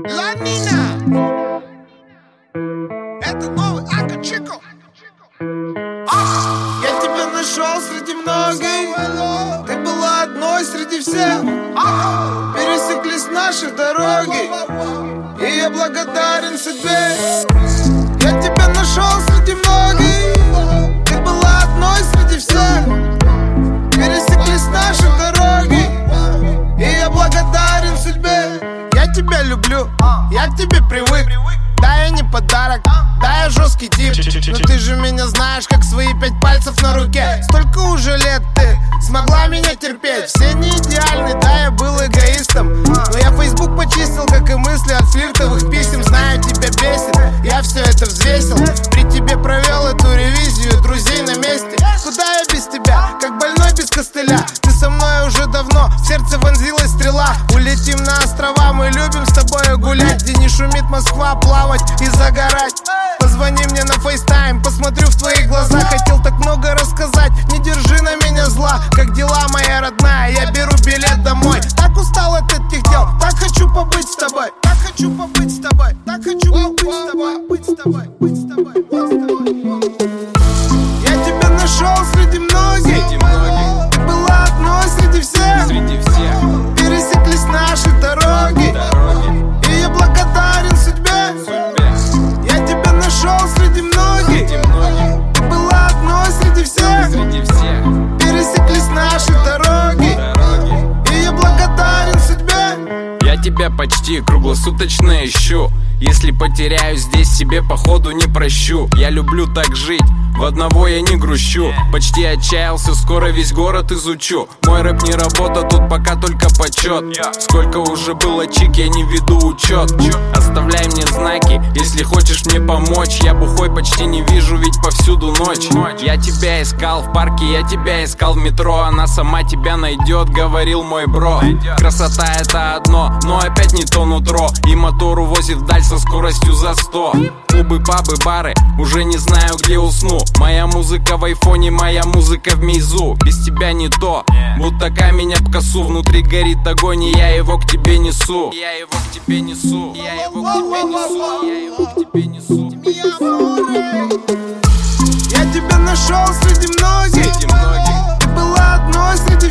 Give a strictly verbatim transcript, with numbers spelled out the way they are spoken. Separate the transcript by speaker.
Speaker 1: Ланина. Это новый Ака Чико. Я тебя нашел среди многих. Ты была одной среди всех. Пересеклись наши дороги, и я благодарен судьбе. Я тебя нашел среди многих. Ты была одной среди всех. Пересеклись наши дороги, и я благодарен судьбе. Я тебя люблю, я к тебе привык. Да, я не подарок, да, я жесткий тип. Но ты же меня знаешь, как свои пять пальцев на руке. Столько уже лет ты смогла меня терпеть. Все не идеальны, да, я был эгоистом. Но я Facebook почистил, как и мысли от флиртовых писем. Знаю, тебя бесит, я все это взвесил. При тебе провел эту ревизию друзей на месте. Куда я без тебя, как больной без костыля? Ты со мной уже давно, в сердце вонзилась стрела. Улетим на острова, мы любим с тобой гулять, где не шумит Москва, плавать и загорать. Позвони мне на фейстайм, посмотрю в твои глаза. Хотел так много рассказать, не держи на меня зла. Как дела, моя родная, я беру билет домой. Так устал от этих дел, так хочу побыть с тобой. Так хочу побыть с тобой, так хочу побыть с тобой. Быть с тобой, быть с тобой, быть с тобой. Я тебя нашел среди многих. Среди многих. Ты была одной среди всех. Среди всех. Пересеклись наши дороги, дороги. И я благодарен судьбе. Судьбе. Я тебя нашел среди многих. Среди многих. Ты была одной среди всех. Среди всех. Пересеклись наши дороги, дороги. И я благодарен судьбе.
Speaker 2: Я тебя почти круглосуточно ищу. Если потеряюсь здесь, себе походу не прощу. Я люблю так жить, в одного я не грущу. Почти отчаялся, скоро весь город изучу. Мой рэп не работа, тут пока только почет. Сколько уже было чик, я не веду учет. Оставляй мне знаки, если хочешь мне помочь. Я бухой почти не вижу, ведь повсюду ночь. Я тебя искал в парке, я тебя искал в метро. Она сама тебя найдет, говорил мой бро. Красота это одно, но опять не то нутро. И мотор увозит вдаль со скоростью за сто. Клубы, пабы, бары, уже не знаю, где усну. Моя музыка в айфоне, моя музыка в мейзу. Без тебя не то, будто камень об косу. Внутри горит огонь, и я его к тебе несу. Я его к тебе несу. Я его к тебе несу. Я его к тебе несу.
Speaker 1: Я тебя нашел среди многих. Ты была одной среди